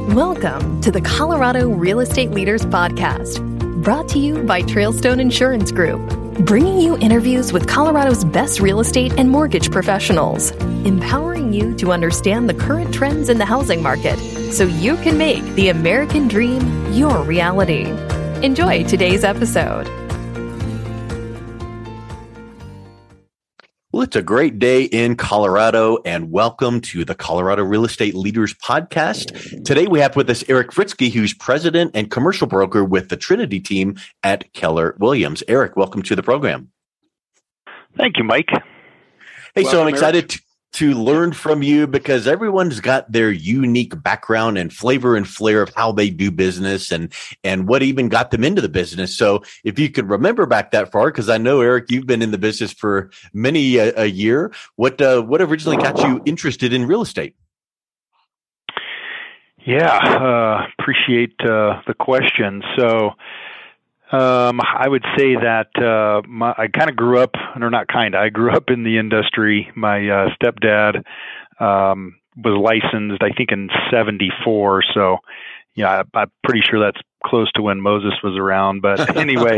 Welcome to the Colorado Real Estate Leaders Podcast, brought to you by Trailstone Insurance Group, bringing you interviews with Colorado's best real estate and mortgage professionals, empowering you to understand the current trends in the housing market so you can make the American dream your reality. Enjoy today's episode. Well, it's a great day in Colorado, and welcome to the Colorado Real Estate Leaders Podcast. Today, we have with us Eric Fritzke, who's president and commercial broker with the Trinity team at Keller Williams. Eric, welcome to the program. Thank you, Mike. Hey, so I'm excited to learn from you because everyone's got their unique background and flavor and flair of how they do business and what even got them into the business. So if you could remember back that far, because I know, Eric, you've been in the business for many a year. What originally got you interested in real estate? Yeah, appreciate the question. So I would say that I kind of grew up, I grew up in the industry. My stepdad was licensed, I think, in 1974. So, yeah, I'm pretty sure that's close to when Moses was around. But anyway,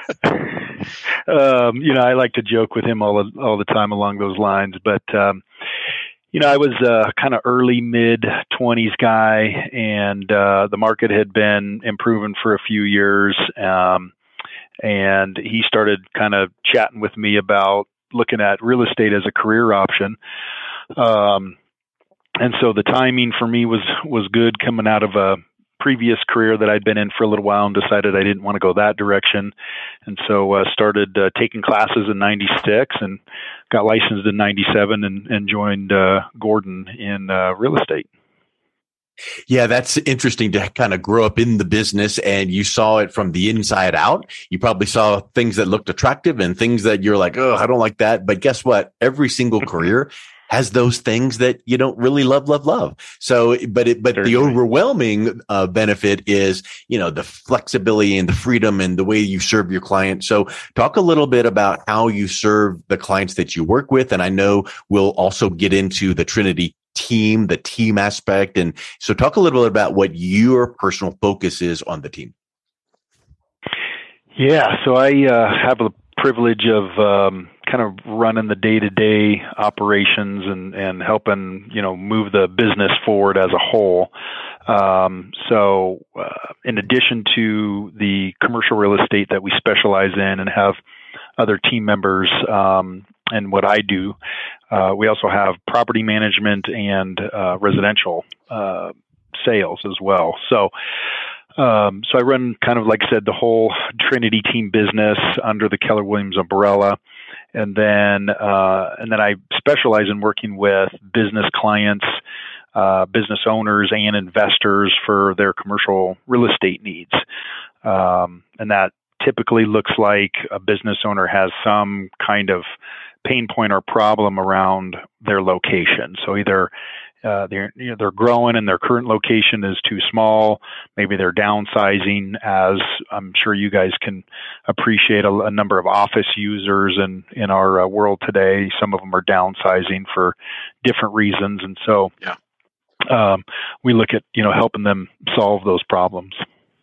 I like to joke with him all the time along those lines. But I was kind of early mid-20s guy, and the market had been improving for a few years. And he started kind of chatting with me about looking at real estate as a career option. And so the timing for me was good coming out of a previous career that I'd been in for a little while and decided I didn't want to go that direction. And so started taking classes in 96 and got licensed in 97 and joined Gordon in real estate. Yeah, that's interesting to kind of grow up in the business and you saw it from the inside out. You probably saw things that looked attractive and things that you're like, oh, I don't like that. But guess what? Every single career has those things that you don't really love. So, but the overwhelming benefit is, the flexibility and the freedom and the way you serve your client. So talk a little bit about how you serve the clients that you work with. And I know we'll also get into the Trinity team, the team aspect. And so talk a little bit about what your personal focus is on the team. Yeah. So I have the privilege of kind of running the day-to-day operations and helping, move the business forward as a whole. So in addition to the commercial real estate that we specialize in and have other team members and what I do, we also have property management and residential sales as well. So I run kind of, like I said, the whole Trinity team business under the Keller Williams umbrella. And then I specialize in working with business clients, business owners and investors for their commercial real estate needs. And that typically looks like a business owner has some kind of pain point or problem around their location. So either they're growing and their current location is too small. Maybe they're downsizing, as I'm sure you guys can appreciate a number of office users in our world today. Some of them are downsizing for different reasons. And so we look at, helping them solve those problems.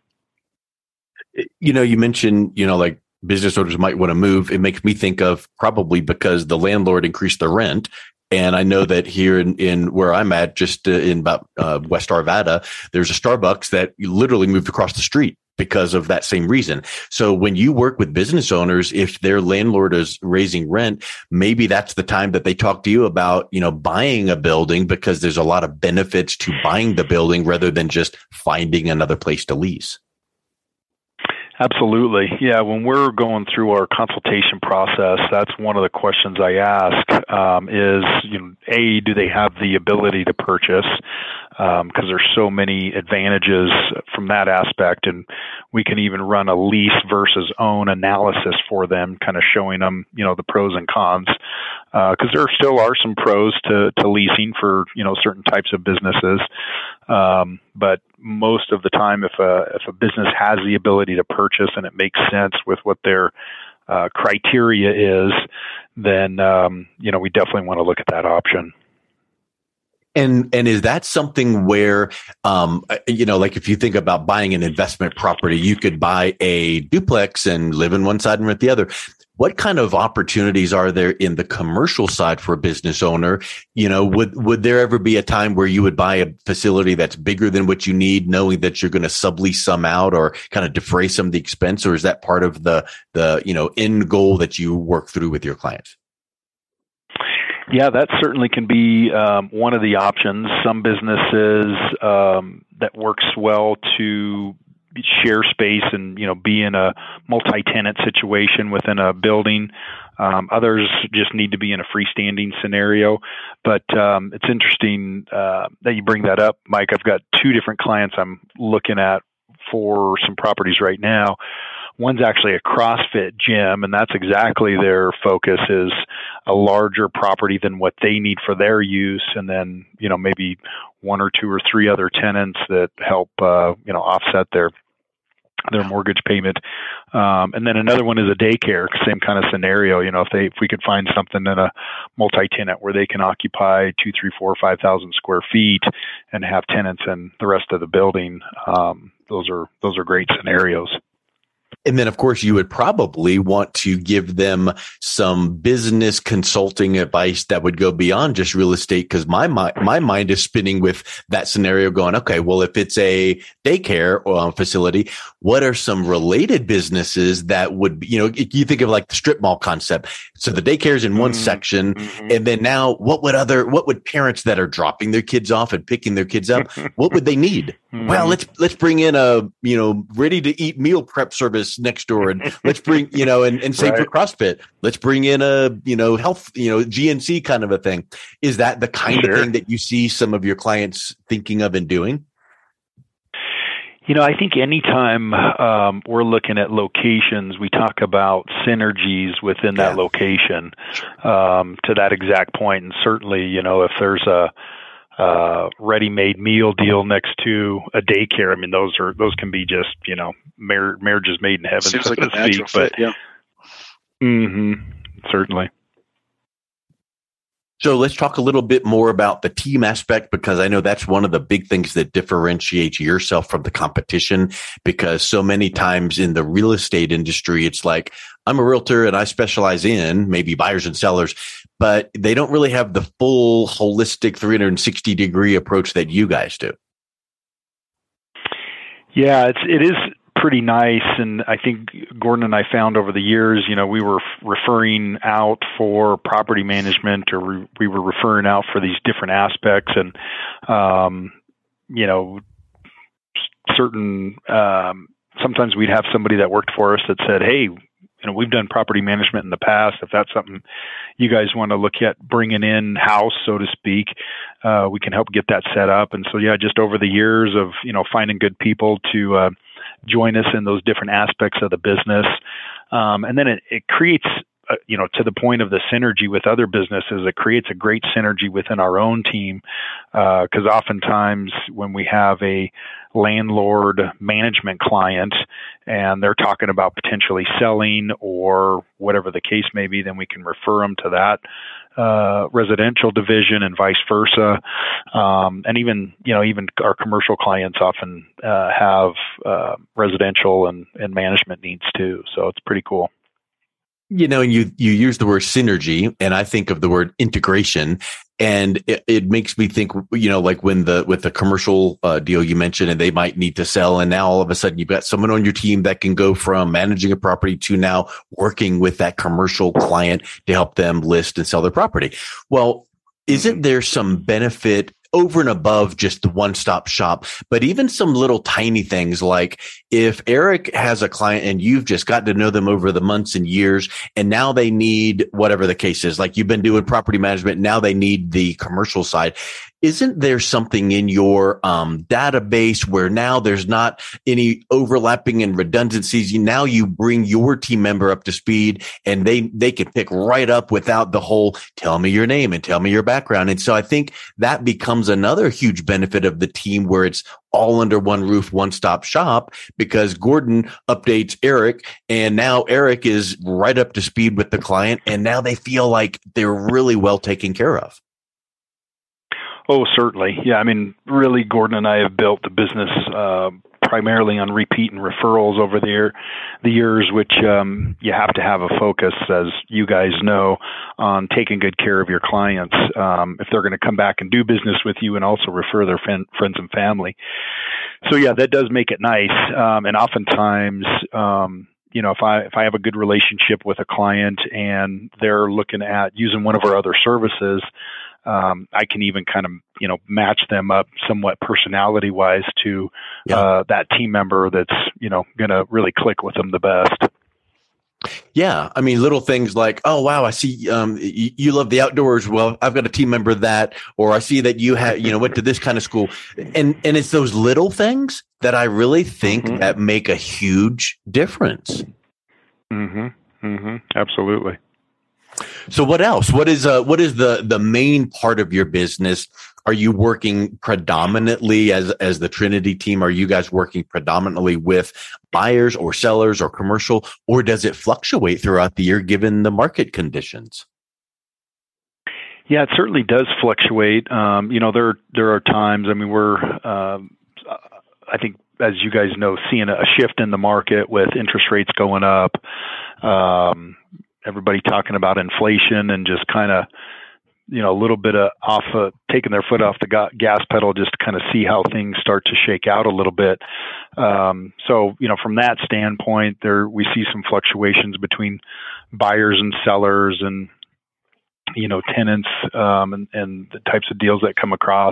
You mentioned, like business owners might want to move. It makes me think of probably because the landlord increased the rent. And I know that here in where I'm at, just in about West Arvada, there's a Starbucks that literally moved across the street because of that same reason. So when you work with business owners, if their landlord is raising rent, maybe that's the time that they talk to you about, buying a building, because there's a lot of benefits to buying the building rather than just finding another place to lease. Absolutely. Yeah. When we're going through our consultation process, that's one of the questions I ask is, A, do they have the ability to purchase? Because there's so many advantages from that aspect. And we can even run a lease versus own analysis for them, kind of showing them, the pros and cons. Because there still are some pros to leasing for, certain types of businesses. But most of the time, if a business has the ability to purchase and it makes sense with what their criteria is, then we definitely want to look at that option. And is that something where, like if you think about buying an investment property, you could buy a duplex and live in one side and rent the other. What kind of opportunities are there in the commercial side for a business owner? Would there ever be a time where you would buy a facility that's bigger than what you need, knowing that you're going to sublease some out or kind of defray some of the expense? Or is that part of the end goal that you work through with your clients? Yeah, that certainly can be one of the options. Some businesses that works well to share space and be in a multi-tenant situation within a building. Others just need to be in a freestanding scenario. But it's interesting that you bring that up, Mike. I've got two different clients I'm looking at for some properties right now. One's actually a CrossFit gym, and that's exactly their focus, is a larger property than what they need for their use, and then maybe one or two or three other tenants that help offset their mortgage payment. And then another one is a daycare, same kind of scenario. If we could find something in a multi-tenant where they can occupy 2, 3, 4, 5,000 square feet and have tenants in the rest of the building, those are great scenarios. And then, of course, you would probably want to give them some business consulting advice that would go beyond just real estate, because my mind is spinning with that scenario going, okay, well, if it's a daycare facility, what are some related businesses that would, you think of like the strip mall concept. So the daycare is in one section. And then now what would parents that are dropping their kids off and picking their kids up, what would they need? Well, let's bring in a, ready to eat meal prep service next door. And let's bring, and same for CrossFit. Let's bring in a, health, GNC kind of a thing. Is that the kind of thing that you see some of your clients thinking of and doing? I think anytime we're looking at locations, we talk about synergies within that location to that exact point. And certainly, if there's a ready-made meal deal next to a daycare, I mean, those can be just, marriages made in heaven, seems so like to a natural speak. fit, yeah. Certainly. So let's talk a little bit more about the team aspect, because I know that's one of the big things that differentiates yourself from the competition, because so many times in the real estate industry, it's like, I'm a realtor and I specialize in maybe buyers and sellers, but they don't really have the full holistic 360-degree approach that you guys do. Yeah, it is pretty nice. And I think Gordon and I found over the years, we were referring out for property management, or we were referring out for these different aspects. And, sometimes we'd have somebody that worked for us that said, hey, we've done property management in the past. If that's something you guys want to look at bringing in house, so to speak, we can help get that set up. And so, just over the years of, finding good people to join us in those different aspects of the business. And then it creates, to the point of the synergy with other businesses, it creates a great synergy within our own team. Because oftentimes when we have a landlord management client and they're talking about potentially selling or whatever the case may be, then we can refer them to that residential division and vice versa. And even our commercial clients often have residential and management needs too. So it's pretty cool. And you use the word synergy, and I think of the word integration, and it makes me think, like with the commercial deal you mentioned, and they might need to sell, and now all of a sudden you've got someone on your team that can go from managing a property to now working with that commercial client to help them list and sell their property. Well, isn't there some benefit over and above just the one-stop shop, but even some little tiny things, like if Eric has a client and you've just gotten to know them over the months and years, and now they need whatever the case is, like you've been doing property management, now they need the commercial side. Isn't there something in your database where now there's not any overlapping and redundancies? Now you bring your team member up to speed, and they can pick right up without the whole tell me your name and tell me your background. And so I think that becomes another huge benefit of the team, where it's all under one roof, one-stop shop, because Gordon updates Eric, and now Eric is right up to speed with the client, and now they feel like they're really well taken care of. Oh, certainly. Yeah. I mean, really, Gordon and I have built the business primarily on repeat and referrals over the years, which you have to have a focus, as you guys know, on taking good care of your clients if they're going to come back and do business with you and also refer their friends and family. So, yeah, that does make it nice. And oftentimes, if I have a good relationship with a client and they're looking at using one of our other services, I can even kind of, match them up somewhat personality wise to that team member that's, going to really click with them the best. Yeah. I mean, little things like, oh, wow, I see you love the outdoors. Well, I've got a team member that, or I see that you went to this kind of school. And it's those little things that I really think that make a huge difference. Absolutely. So what else? What is the main part of your business? Are you working predominantly as the Trinity team? Are you guys working predominantly with buyers or sellers or commercial, or does it fluctuate throughout the year given the market conditions? Yeah, it certainly does fluctuate. There are times. I mean, we're I think, as you guys know, seeing a shift in the market with interest rates going up. Everybody talking about inflation and just kind of, a little bit of taking their foot off the gas pedal just to kind of see how things start to shake out a little bit. So, from that standpoint, we see some fluctuations between buyers and sellers and, tenants and the types of deals that come across.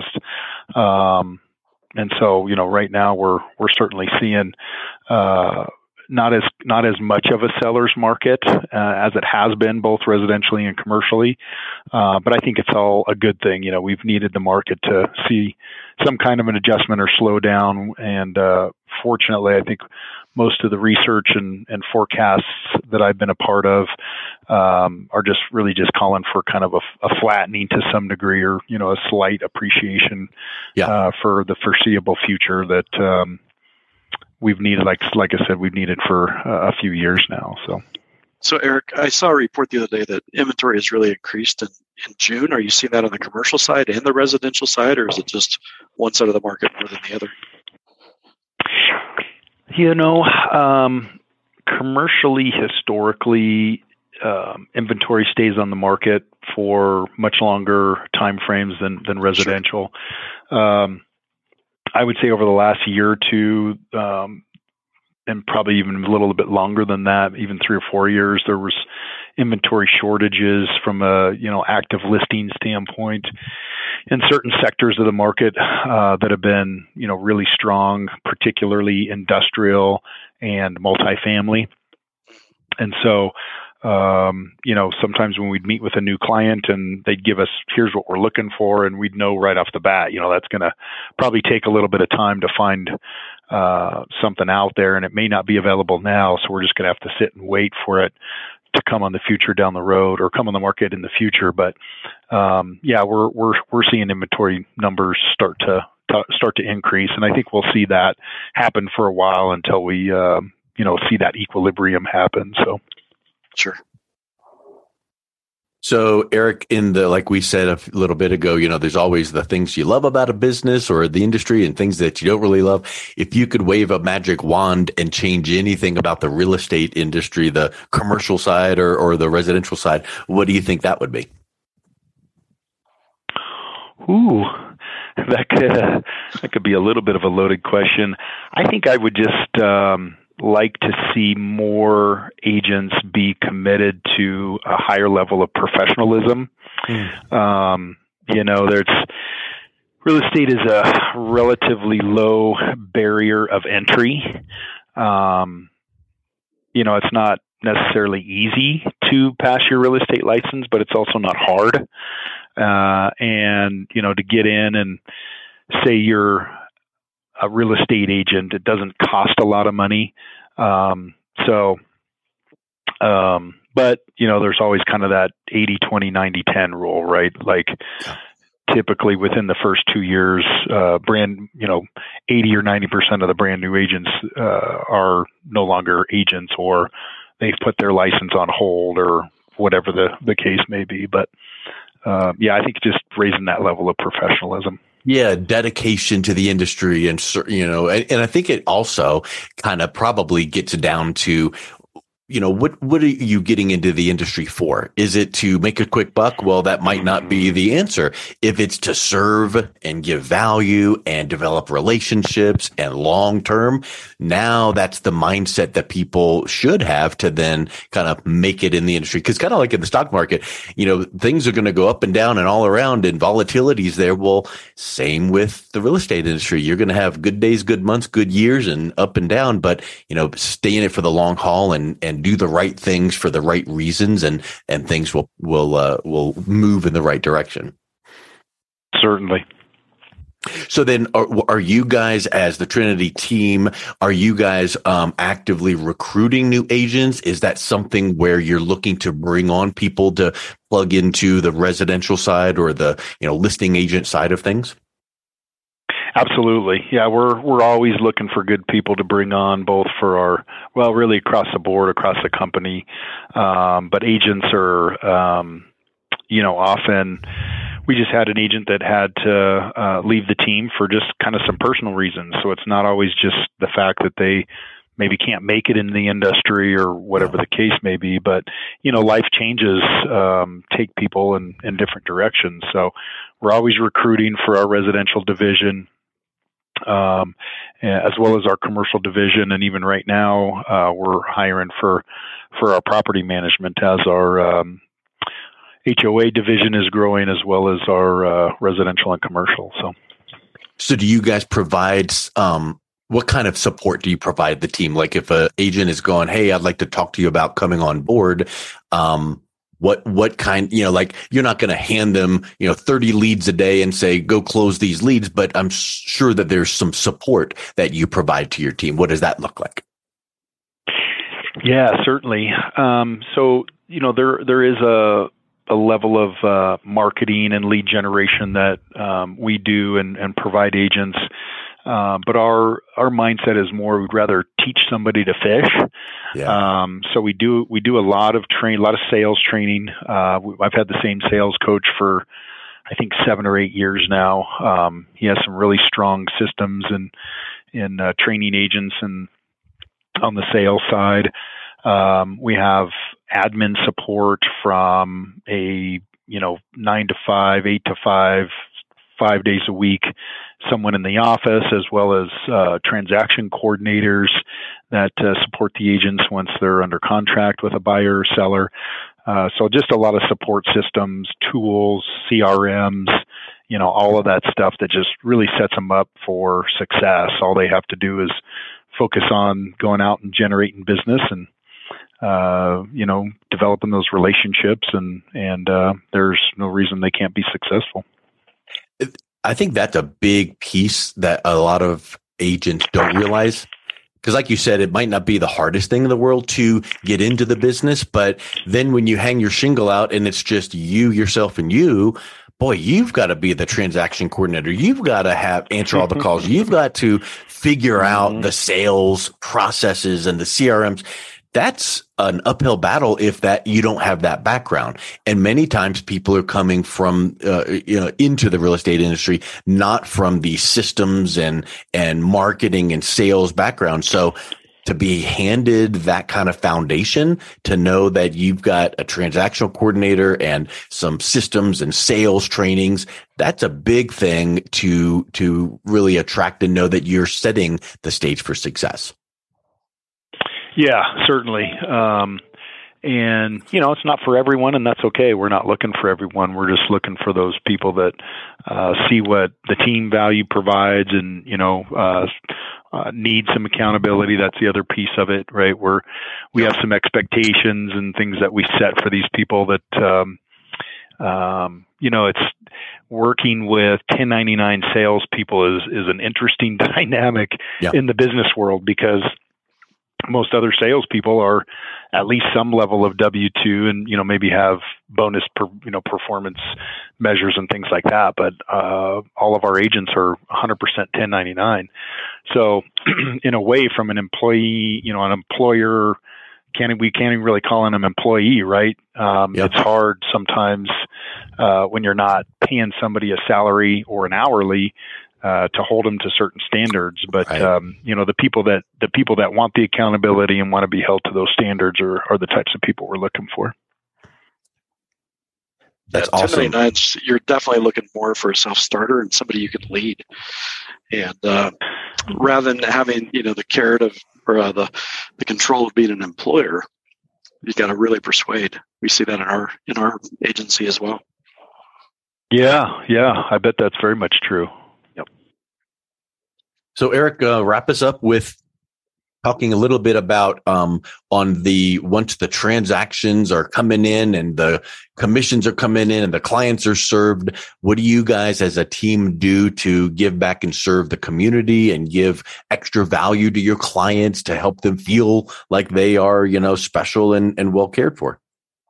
And so, right now we're certainly seeing not as much of a seller's market as it has been, both residentially and commercially. But I think it's all a good thing. We've needed the market to see some kind of an adjustment or slowdown. And fortunately, I think most of the research and forecasts that I've been a part of are just calling for kind of a flattening to some degree, or, a slight appreciation for the foreseeable future that we've needed, like I said, we've needed for a few years now. So Eric, I saw a report the other day that inventory has really increased in June. Are you seeing that on the commercial side and the residential side, or is it just one side of the market more than the other? Commercially, historically, inventory stays on the market for much longer time frames than residential. Sure. I would say over the last year or two, and probably even a little bit longer than that, even 3 or 4 years, there was inventory shortages from a active listing standpoint in certain sectors of the market that have been really strong, particularly industrial and multifamily. And so sometimes when we'd meet with a new client and they'd give us, here's what we're looking for, and we'd know right off the bat, that's going to probably take a little bit of time to find something out there, and it may not be available now. So we're just going to have to sit and wait for it to come on the future down the road, or come on the market in the future. But we're seeing inventory numbers start to increase, and I think we'll see that happen for a while until we see that equilibrium happen. So. Sure. So Eric, like we said a little bit ago, there's always the things you love about a business or the industry and things that you don't really love. If you could wave a magic wand and change anything about the real estate industry, the commercial side or the residential side, what do you think that would be? Ooh, that could be a little bit of a loaded question. I think I would just like to see more agents be committed to a higher level of professionalism. There's real estate is a relatively low barrier of entry. It's not necessarily easy to pass your real estate license, but it's also not hard. And to get in and say you're a real estate agent, it doesn't cost a lot of money. But there's always kind of that 80-20, 90-10 rule, right? Like typically within the first 2 years, 80 or 90% of the brand new agents, are no longer agents, or they've put their license on hold, or whatever the case may be. But, I think just raising that level of professionalism. Yeah, dedication to the industry, and I think it also kind of probably gets down to, what are you getting into the industry for? Is it to make a quick buck? Well, that might not be the answer. If it's to serve and give value and develop relationships and long term, now that's the mindset that people should have to then kind of make it in the industry. Because kind of like in the stock market, things are going to go up and down and all around, and volatility is there. Well, same with the real estate industry. You're going to have good days, good months, good years, and up and down. But stay in it for the long haul and do the right things for the right reasons, and things will move in the right direction. Certainly. So then are you guys, as the Trinity team, are you guys actively recruiting new agents? Is that something where you're looking to bring on people to plug into the residential side or the listing agent side of things? Absolutely. Yeah, we're always looking for good people to bring on, both for really across the board, across the company. But agents are, often we just had an agent that had to leave the team for just kind of some personal reasons. So it's not always just the fact that they maybe can't make it in the industry or whatever the case may be, but life changes take people in different directions. So we're always recruiting for our residential division, as well as our commercial division, and even right now we're hiring for our property management as our HOA division is growing, as well as our residential and commercial. So do you guys provide what kind of support do you provide the team? Like if an agent is going, hey, I'd like to talk to you about coming on board, what kind, like you're not going to hand them, 30 leads a day and say, go close these leads, but I'm sure that there's some support that you provide to your team. What does that look like? Yeah, certainly. So, there is a level of marketing and lead generation that we do and provide agents. But our mindset is more, we'd rather teach somebody to fish. Yeah. So we do a lot of sales training. I've had the same sales coach for, I think, 7 or 8 years now. He has some really strong systems in training agents and on the sales side. We have admin support from a 9 to 5, 8 to 5 days a week, someone in the office, as well as transaction coordinators that support the agents once they're under contract with a buyer or seller. So just a lot of support systems, tools, CRMs, all of that stuff that just really sets them up for success. All they have to do is focus on going out and generating business and developing those relationships, and there's no reason they can't be successful. I think that's a big piece that a lot of agents don't realize. Because like you said, it might not be the hardest thing in the world to get into the business, but then when you hang your shingle out and it's just you, yourself, and you, boy, you've got to be the transaction coordinator. You've got to answer all the calls. You've got to figure out the sales processes and the CRMs. That's an uphill battle if you don't have that background. And many times people are coming from, into the real estate industry, not from the systems and marketing and sales background. So to be handed that kind of foundation, to know that you've got a transactional coordinator and some systems and sales trainings, that's a big thing to really attract and know that you're setting the stage for success. Yeah, certainly. And, it's not for everyone, and that's okay. We're not looking for everyone. We're just looking for those people that see what the team value provides and, need some accountability. That's the other piece of it, right? We have some expectations and things that we set for these people that, it's working with 1099 salespeople is an interesting dynamic in the business world, because most other salespeople are at least some level of W-2 and, maybe have bonus performance measures and things like that. But all of our agents are 100% 1099. So in a way, from an employee, an employer we can't even really call him an employee, right? It's hard sometimes when you're not paying somebody a salary or an hourly to hold them to certain standards. But right. The people that want the accountability and want to be held to those standards are the types of people we're looking for. That's awesome. 1099s, you're definitely looking more for a self-starter and somebody you can lead. And rather than having, the carrot of or the control of being an employer, you got to really persuade. We see that in our agency as well. Yeah, I bet that's very much true. Yep. So Eric, wrap us up with talking a little bit about once the transactions are coming in and the commissions are coming in and the clients are served, what do you guys as a team do to give back and serve the community and give extra value to your clients to help them feel like they are, special and well cared for?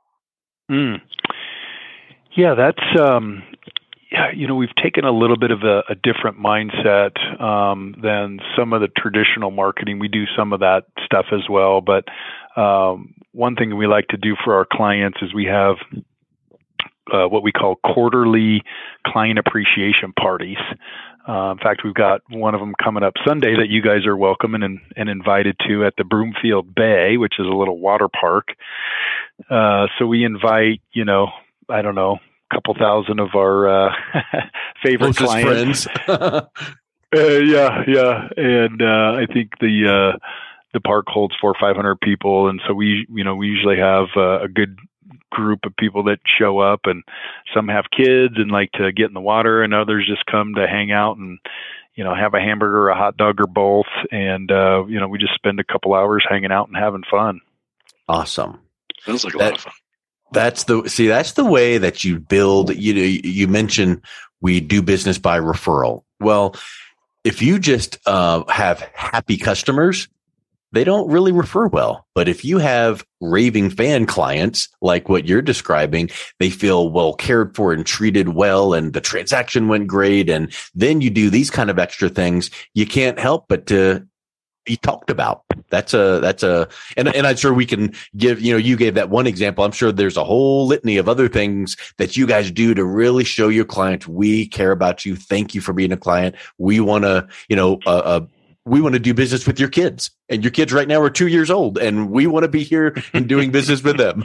Yeah, that's we've taken a little bit of a different mindset than some of the traditional marketing. We do some of that stuff as well, but one thing we like to do for our clients is we have what we call quarterly client appreciation parties. In fact, we've got one of them coming up Sunday that you guys are welcome and invited to at the Broomfield Bay, which is a little water park. So we invite, I don't know, couple thousand of our favorite clients. Friends. Yeah. And I think the park holds 400 or 500 people. And so we usually have a good group of people that show up, and some have kids and like to get in the water, and others just come to hang out and, have a hamburger or a hot dog or both. And, we just spend a couple hours hanging out and having fun. Awesome. Sounds like a lot of fun. That's the way that you build. You mentioned we do business by referral. Well, if you just have happy customers, they don't really refer well. But if you have raving fan clients like what you're describing, they feel well cared for and treated well, and the transaction went great. And then you do these kind of extra things, you can't help but to be talked about. And I'm sure we can give, you gave that one example. I'm sure there's a whole litany of other things that you guys do to really show your clients, we care about you. Thank you for being a client. We want to, we want to do business with your kids, and your kids right now are 2 years old, and we want to be here and doing business with them.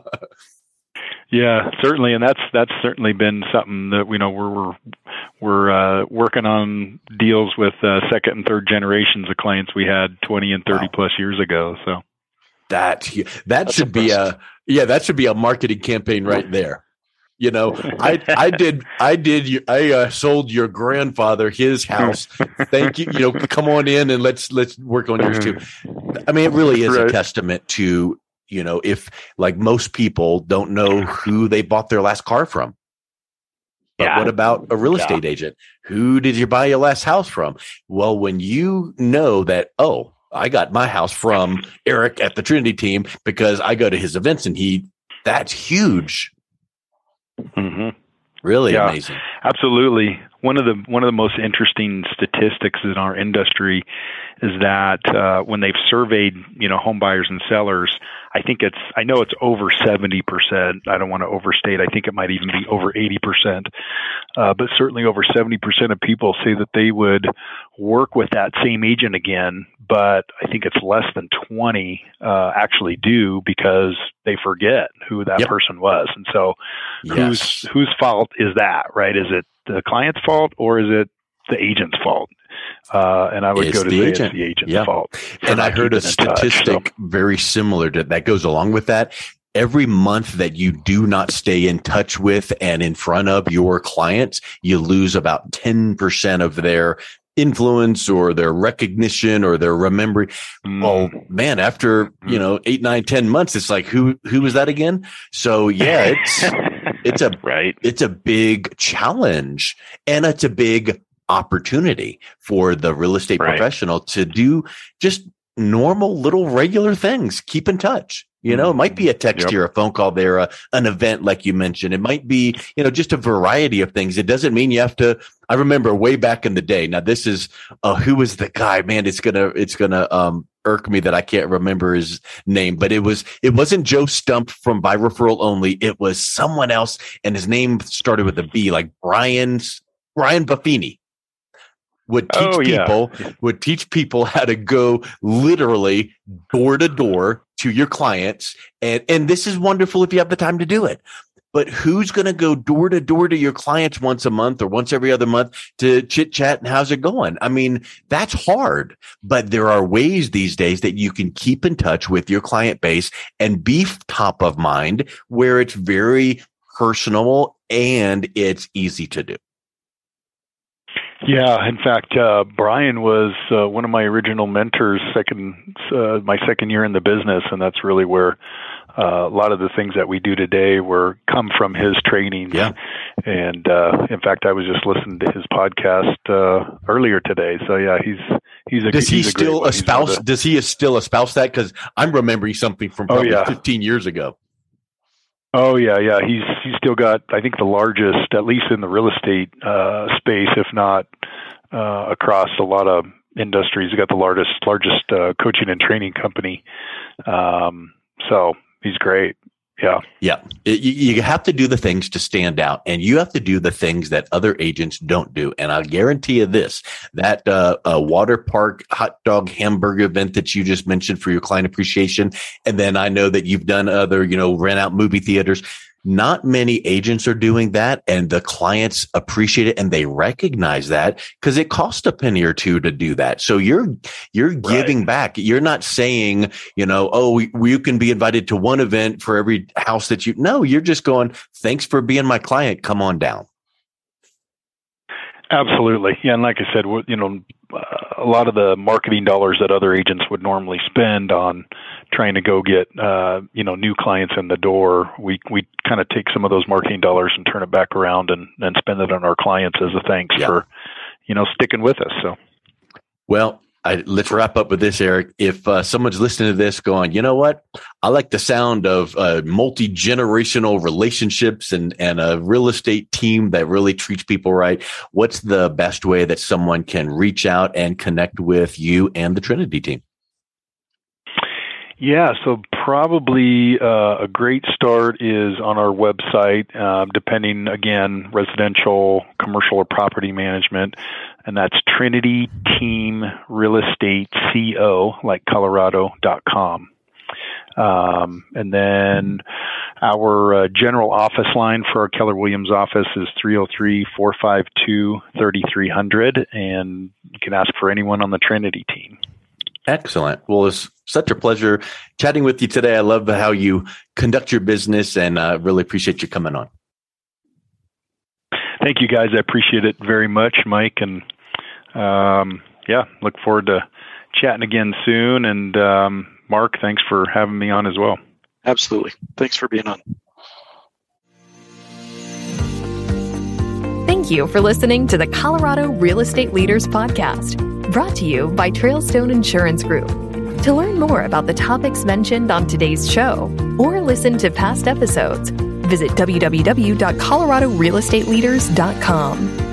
Yeah, certainly, and that's certainly been something that we're working on deals with second and third generations of clients we had 20 and 30 plus years ago. So that should be that should be a marketing campaign right there. I sold your grandfather his house. Thank you. Come on in and let's work on yours too. I mean, it really is a testament to, if like most people don't know who they bought their last car from. But what about a real estate agent? Who did you buy your last house from? Well, when you know that, I got my house from Eric at the Trinity team because I go to his events, and that's huge. Mm-hmm. Really amazing. Absolutely. One of the most interesting statistics in our industry is that when they've surveyed, home buyers and sellers, I know it's over 70%. I don't want to overstate. I think it might even be over 80%. But certainly over 70% of people say that they would work with that same agent again. But I think it's less than 20 actually do, because they forget who that person was. And so whose fault is that, right? Is it the client's fault, or is it the agent's fault? And I would go to say it's the agent's fault. And I heard a statistic very similar to that goes along with that. Every month that you do not stay in touch with and in front of your clients, you lose about 10% of their influence or their recognition or their remembering. Oh man, after 8, 9, 10 months, it's like who was that again? So it's a big challenge, and it's a big opportunity for the real estate professional to do just normal little regular things. Keep in touch. It might be a text here, a phone call there, an event like you mentioned. It might be, just a variety of things. It doesn't mean you have to. I remember way back in the day. Now this is who was the guy? Man, it's gonna irk me that I can't remember his name, but it wasn't Joe Stump from By Referral Only. It was someone else, and his name started with a B, like Brian Buffini. Would teach people how to go literally door to door to your clients. And this is wonderful if you have the time to do it. But who's going to go door to door to your clients once a month or once every other month to chit chat and how's it going? I mean, that's hard, but there are ways these days that you can keep in touch with your client base and be top of mind where it's very personal and it's easy to do. Yeah, in fact, Brian was one of my original mentors my second year in the business, and that's really where a lot of the things that we do today come from his trainings. Yeah. And in fact, I was just listening to his podcast earlier today. So yeah, Does he still espouse that? Because I'm remembering something from probably 15 years ago. Oh yeah. He's still got, I think, the largest, at least in the real estate space, if not across a lot of industries. He's got the largest coaching and training company. So he's great. Yeah. Yeah. You have to do the things to stand out, and you have to do the things that other agents don't do. And I'll guarantee you this, that water park hot dog hamburger event that you just mentioned for your client appreciation. And then I know that you've done other, rent out movie theaters. Not many agents are doing that, and the clients appreciate it, and they recognize that because it costs a penny or two to do that. So you're giving back. You're not saying, you can be invited to one event for every house that no, you're just going, thanks for being my client. Come on down. Absolutely. Yeah. And like I said, a lot of the marketing dollars that other agents would normally spend on trying to go get, new clients in the door, we kind of take some of those marketing dollars and turn it back around and spend it on our clients as a thanks for, sticking with us. So, well, let's wrap up with this, Eric. If someone's listening to this going, you know what? I like the sound of multi-generational relationships and a real estate team that really treats people right. What's the best way that someone can reach out and connect with you and the Trinity team? Yeah, so probably a great start is on our website, depending, again, residential, commercial, or property management. And that's Trinity Team Real Estate CO, like Colorado.com. And then our general office line for our Keller Williams office is 303-452-3300. And you can ask for anyone on the Trinity team. Excellent. Well, it's such a pleasure chatting with you today. I love how you conduct your business, and really appreciate you coming on. Thank you, guys. I appreciate it very much, Mike. And look forward to chatting again soon. And Mark, thanks for having me on as well. Absolutely. Thanks for being on. Thank you for listening to the Colorado Real Estate Leaders Podcast, brought to you by Trailstone Insurance Group. To learn more about the topics mentioned on today's show or listen to past episodes, visit www.coloradorealestateleaders.com.